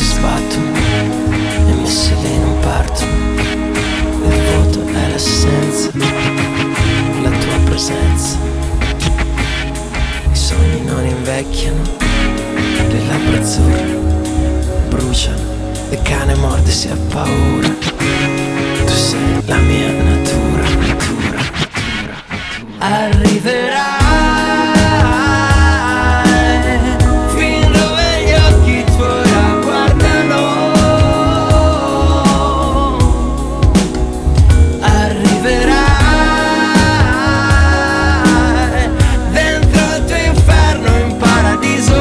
sbattono e messi lì non partono. Il voto è l'essenza, la tua presenza. I sogni non invecchiano, le labbra azzurre bruciano, il cane morde se ha paura. Tu sei la mia natura, natura, natura, natura. Arriverai fin dove gli occhi tuoi la guardano. Arriverai dentro il tuo inferno in paradiso.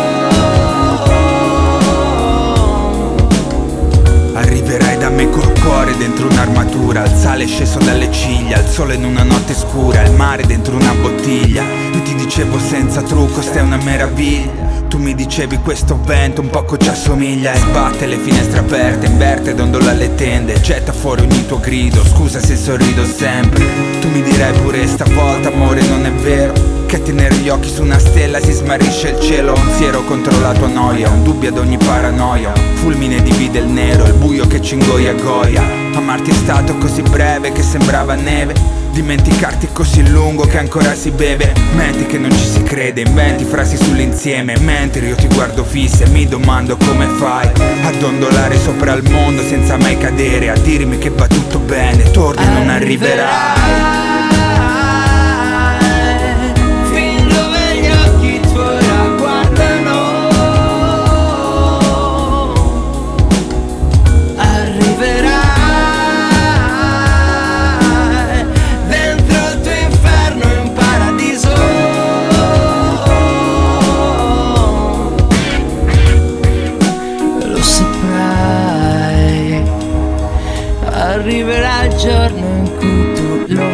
Arriverai da me col cuore dentro un'armatura, il sale sceso dalle ciglia, il sole in una notte scura, il mare dentro una bottiglia. Io ti dicevo senza trucco, stai una meraviglia. Tu mi dicevi questo vento un poco ci assomiglia. E sbatte le finestre aperte, inverte, dondola le tende, getta fuori ogni tuo grido, scusa se sorrido sempre. Tu mi dirai pure stavolta amore non è vero, che a tenere gli occhi su una stella si smarrisce il cielo. Un siero contro la tua noia, un dubbio ad ogni paranoia, fulmine divide il nero, il buio che ci ingoia goia. Amarti è stato così breve che sembrava neve, dimenticarti così lungo che ancora si beve. Menti che non ci si crede, inventi frasi sull'insieme. Mentre io ti guardo fissa e mi domando come fai a dondolare sopra il mondo senza mai cadere, a dirmi che va tutto bene, torni e non arriverai. Arriverà il giorno in cui tu lo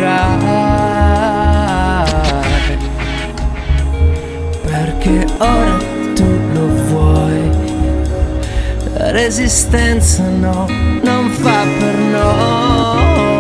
vedrai, perché ora tu lo vuoi. La resistenza no, non fa per noi.